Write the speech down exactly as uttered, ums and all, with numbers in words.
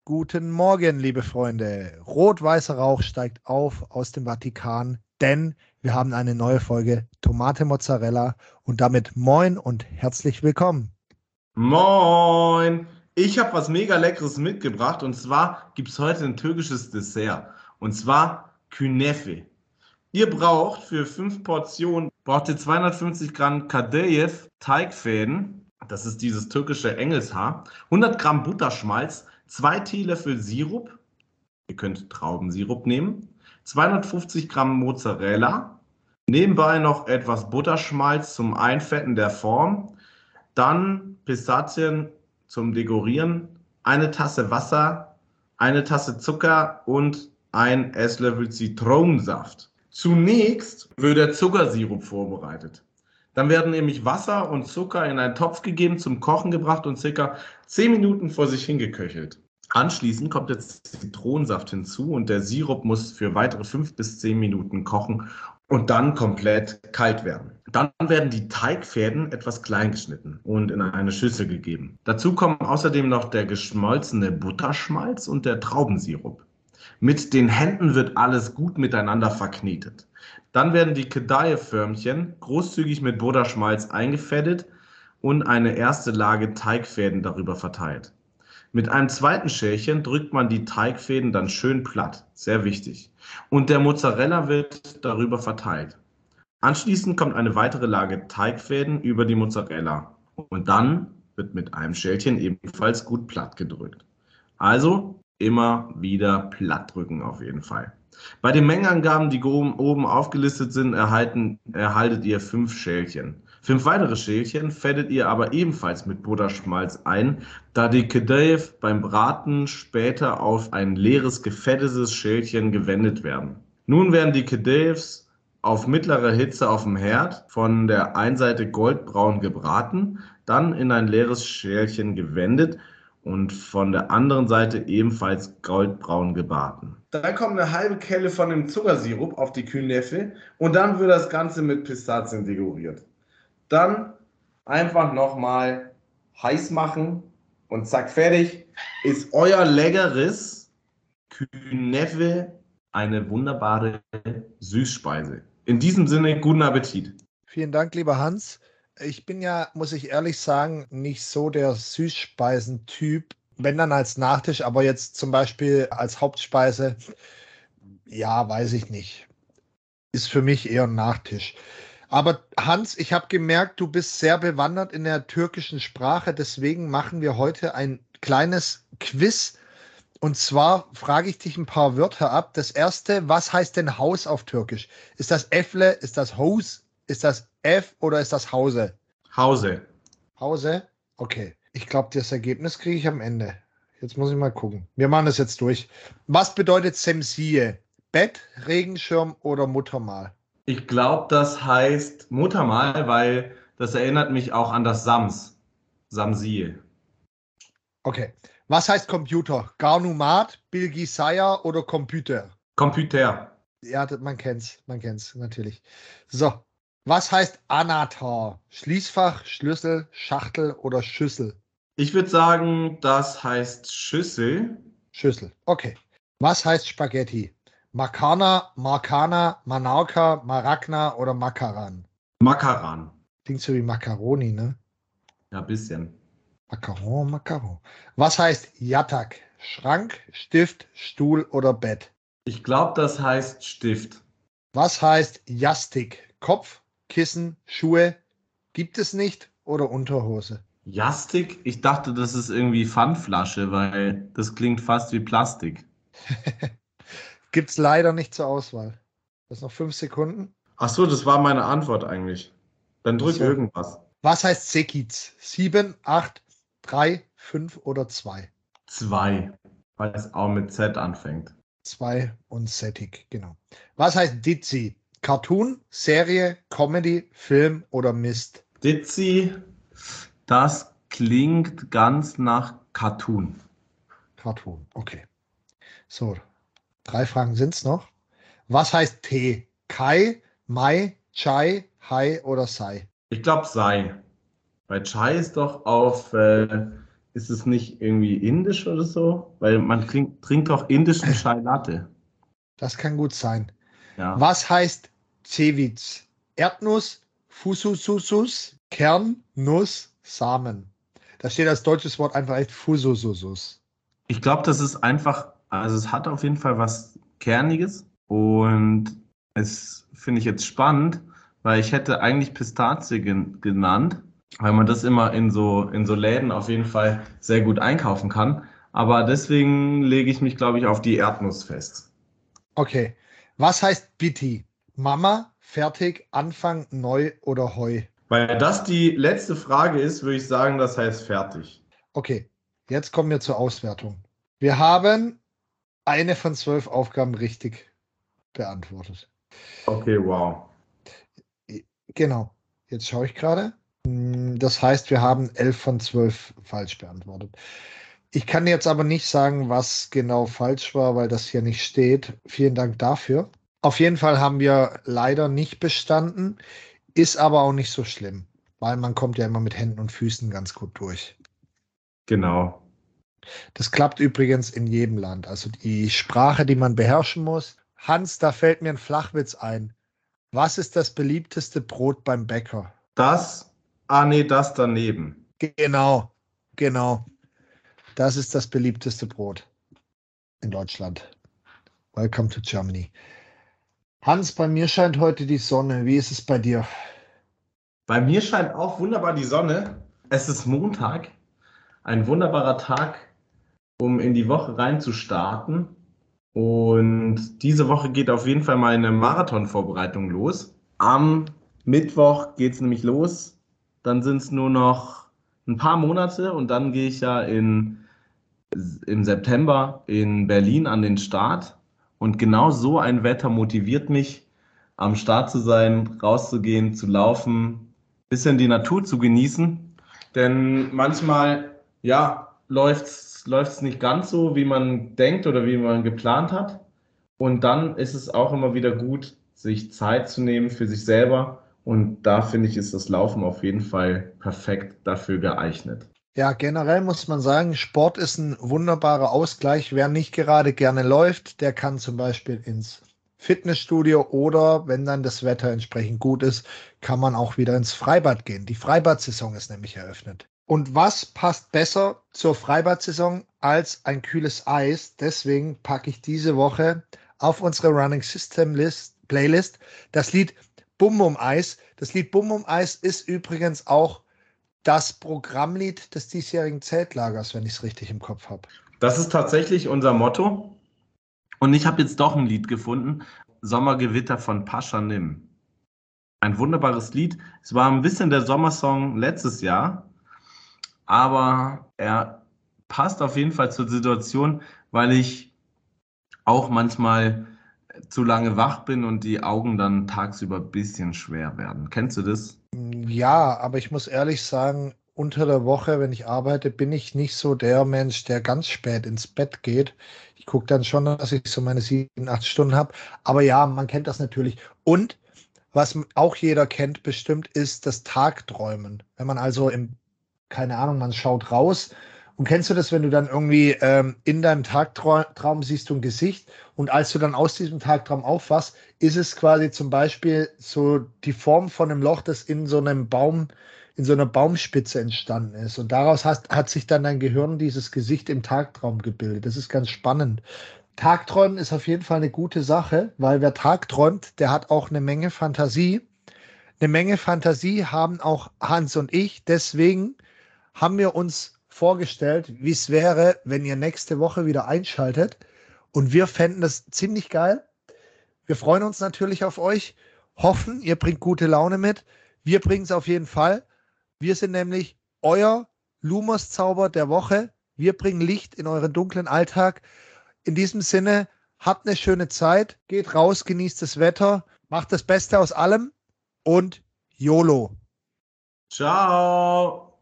Guten Morgen, liebe Freunde. Rot-weißer Rauch steigt auf aus dem Vatikan, denn wir haben eine neue Folge Tomate Mozzarella und damit moin und herzlich willkommen. Moin! Ich habe was mega Leckeres mitgebracht und zwar gibt es heute ein türkisches Dessert und zwar Künefe. Ihr braucht für fünf Portionen braucht ihr zweihundertfünfzig Gramm Kadayif Teigfäden, das ist dieses türkische Engelshaar, hundert Gramm Butterschmalz, zwei Teelöffel Sirup, ihr könnt Traubensirup nehmen, zweihundertfünfzig Gramm Mozzarella, nebenbei noch etwas Butterschmalz zum Einfetten der Form, dann Pistazien zum Dekorieren, eine Tasse Wasser, eine Tasse Zucker und ein Esslöffel Zitronensaft. Zunächst wird der Zuckersirup vorbereitet. Dann werden nämlich Wasser und Zucker in einen Topf gegeben, zum Kochen gebracht und circa zehn Minuten vor sich hingeköchelt. Anschließend kommt jetzt Zitronensaft hinzu und der Sirup muss für weitere fünf bis zehn Minuten kochen und dann komplett kalt werden. Dann werden die Teigfäden etwas klein geschnitten und in eine Schüssel gegeben. Dazu kommen außerdem noch der geschmolzene Butterschmalz und der Traubensirup. Mit den Händen wird alles gut miteinander verknetet. Dann werden die Kadaif-Förmchen großzügig mit Butterschmalz eingefettet und eine erste Lage Teigfäden darüber verteilt. Mit einem zweiten Schälchen drückt man die Teigfäden dann schön platt, sehr wichtig. Und der Mozzarella wird darüber verteilt. Anschließend kommt eine weitere Lage Teigfäden über die Mozzarella. Und dann wird mit einem Schälchen ebenfalls gut platt gedrückt. Also immer wieder platt drücken auf jeden Fall. Bei den Mengenangaben, die oben aufgelistet sind, erhalten, erhaltet ihr fünf Schälchen. Fünf weitere Schälchen fettet ihr aber ebenfalls mit Butterschmalz ein, da die Kadayif beim Braten später auf ein leeres, gefettetes Schälchen gewendet werden. Nun werden die Kadayifs auf mittlerer Hitze auf dem Herd von der einen Seite goldbraun gebraten, dann in ein leeres Schälchen gewendet und von der anderen Seite ebenfalls goldbraun gebraten. Dann kommt eine halbe Kelle von dem Zuckersirup auf die Künefe und dann wird das Ganze mit Pistazien dekoriert. Dann einfach nochmal heiß machen und zack, fertig ist euer leckeres Künefe, eine wunderbare Süßspeise. In diesem Sinne, guten Appetit. Vielen Dank, lieber Hans. Ich bin ja, muss ich ehrlich sagen, nicht so der Süßspeisentyp, wenn dann als Nachtisch, aber jetzt zum Beispiel als Hauptspeise, ja, weiß ich nicht. Ist für mich eher ein Nachtisch. Aber Hans, ich habe gemerkt, du bist sehr bewandert in der türkischen Sprache. Deswegen machen wir heute ein kleines Quiz. Und zwar frage ich dich ein paar Wörter ab. Das erste, was heißt denn Haus auf Türkisch? Ist das Efle, ist das Haus, ist das F oder ist das Hause? Hause. Hause? Okay. Ich glaube, das Ergebnis kriege ich am Ende. Jetzt muss ich mal gucken. Wir machen das jetzt durch. Was bedeutet Semsiye? Bett, Regenschirm oder Muttermal? Ich glaube, das heißt Muttermal, weil das erinnert mich auch an das Sams. Samsie. Okay. Was heißt Computer? Garnumat, Bilgisayar oder Computer? Computer. Ja, das- man kennt's, man kennt's, natürlich. So. Was heißt Anatar? Schließfach, Schlüssel, Schachtel oder Schüssel? Ich würde sagen, das heißt Schüssel. Schüssel. Okay. Was heißt Spaghetti? Makana, Marcana, Manarka, Maragna oder Makaran? Makaran. Klingt so wie Macaroni, ne? Ja, bisschen. Macaron, Macaron. Was heißt Yatak? Schrank, Stift, Stuhl oder Bett? Ich glaube, das heißt Stift. Was heißt Jastik? Kopf, Kissen, Schuhe? Gibt es nicht oder Unterhose? Jastik? Ich dachte, das ist irgendwie Pfandflasche, weil das klingt fast wie Plastik. Gibt es leider nicht zur Auswahl. Das noch fünf Sekunden. Ach so, das war meine Antwort eigentlich. Dann drück So. irgendwas. Was heißt Sekiz? Sieben, acht, drei, fünf oder zwei? Zwei, weil es auch mit Z anfängt. Zwei und Setik, genau. Was heißt Dizi? Cartoon, Serie, Comedy, Film oder Mist? Ditzi, das klingt ganz nach Cartoon. Cartoon, okay. So, drei Fragen sind es noch. Was heißt Tee? Kai, Mai, Chai, Hai oder Sai? Ich glaube, sei. Bei Chai ist doch auf äh, ist es nicht irgendwie indisch oder so? Weil man trinkt, trinkt doch indischen Chai Latte. Das kann gut sein. Ja. Was heißt Cevitz? Erdnuss, Fusususus, Kern, Nuss, Samen. Da steht als deutsches Wort einfach echt Fusususus. Ich glaube, das ist einfach, also es hat auf jeden Fall was Kerniges und es finde ich jetzt spannend, weil ich hätte eigentlich Pistazie gen genannt, weil man das immer in so, in so Läden auf jeden Fall sehr gut einkaufen kann. Aber deswegen lege ich mich, glaube ich, auf die Erdnuss fest. Okay. Was heißt Bitti? Mama, fertig, Anfang, neu oder Heu? Weil das die letzte Frage ist, würde ich sagen, das heißt fertig. Okay, jetzt kommen wir zur Auswertung. Wir haben eine von zwölf Aufgaben richtig beantwortet. Okay, wow. Genau. Jetzt schaue ich gerade. Hm, Das heißt, wir haben elf von zwölf falsch beantwortet. Ich kann jetzt aber nicht sagen, was genau falsch war, weil das hier nicht steht. Vielen Dank dafür. Auf jeden Fall haben wir leider nicht bestanden, ist aber auch nicht so schlimm, weil man kommt ja immer mit Händen und Füßen ganz gut durch. Genau. Das klappt übrigens in jedem Land. Also die Sprache, die man beherrschen muss. Hans, da fällt mir ein Flachwitz ein. Was ist das beliebteste Brot beim Bäcker? Das, ah nee, das daneben. Genau, genau. Das ist das beliebteste Brot in Deutschland. Welcome to Germany. Hans, bei mir scheint heute die Sonne. Wie ist es bei dir? Bei mir scheint auch wunderbar die Sonne. Es ist Montag, ein wunderbarer Tag, um in die Woche reinzustarten. Und diese Woche geht auf jeden Fall meine Marathonvorbereitung los. Am Mittwoch geht es nämlich los. Dann sind es nur noch ein paar Monate und dann gehe ich ja in, im September in Berlin an den Start. Und genau so ein Wetter motiviert mich, am Start zu sein, rauszugehen, zu laufen, bisschen die Natur zu genießen. Denn manchmal, ja, läuft's, läuft's nicht ganz so, wie man denkt oder wie man geplant hat. Und dann ist es auch immer wieder gut, sich Zeit zu nehmen für sich selber. Und da finde ich, ist das Laufen auf jeden Fall perfekt dafür geeignet. Ja, generell muss man sagen, Sport ist ein wunderbarer Ausgleich. Wer nicht gerade gerne läuft, der kann zum Beispiel ins Fitnessstudio oder, wenn dann das Wetter entsprechend gut ist, kann man auch wieder ins Freibad gehen. Die Freibad-Saison ist nämlich eröffnet. Und was passt besser zur Freibad-Saison als ein kühles Eis? Deswegen packe ich diese Woche auf unsere Running System List, Playlist das Lied Bum Bum Eis. Das Lied Bum Bum Eis ist übrigens auch das Programmlied des diesjährigen Zeltlagers, wenn ich es richtig im Kopf habe. Das ist tatsächlich unser Motto. Und ich habe jetzt doch ein Lied gefunden. Sommergewitter von Pascha Nim. Ein wunderbares Lied. Es war ein bisschen der Sommersong letztes Jahr, aber er passt auf jeden Fall zur Situation, weil ich auch manchmal zu lange wach bin und die Augen dann tagsüber ein bisschen schwer werden. Kennst du das? Ja, aber ich muss ehrlich sagen, unter der Woche, wenn ich arbeite, bin ich nicht so der Mensch, der ganz spät ins Bett geht. Ich gucke dann schon, dass ich so meine sieben, acht Stunden habe. Aber ja, man kennt das natürlich. Und was auch jeder kennt bestimmt, ist das Tagträumen. Wenn man also im, keine Ahnung, man schaut raus. Und kennst du das, wenn du dann irgendwie ähm, in deinem Tagtraum siehst du ein Gesicht und als du dann aus diesem Tagtraum aufwachst, ist es quasi zum Beispiel so die Form von einem Loch, das in so einem Baum, in so einer Baumspitze entstanden ist. Und daraus hat, hat sich dann dein Gehirn dieses Gesicht im Tagtraum gebildet. Das ist ganz spannend. Tagträumen ist auf jeden Fall eine gute Sache, weil wer tagträumt, der hat auch eine Menge Fantasie. Eine Menge Fantasie haben auch Hans und ich. Deswegen haben wir uns vorgestellt, wie es wäre, wenn ihr nächste Woche wieder einschaltet. Und wir fänden das ziemlich geil. Wir freuen uns natürlich auf euch, hoffen, ihr bringt gute Laune mit. Wir bringen es auf jeden Fall. Wir sind nämlich euer Lumos-Zauber der Woche. Wir bringen Licht in euren dunklen Alltag. In diesem Sinne, habt eine schöne Zeit, geht raus, genießt das Wetter, macht das Beste aus allem und YOLO. Ciao!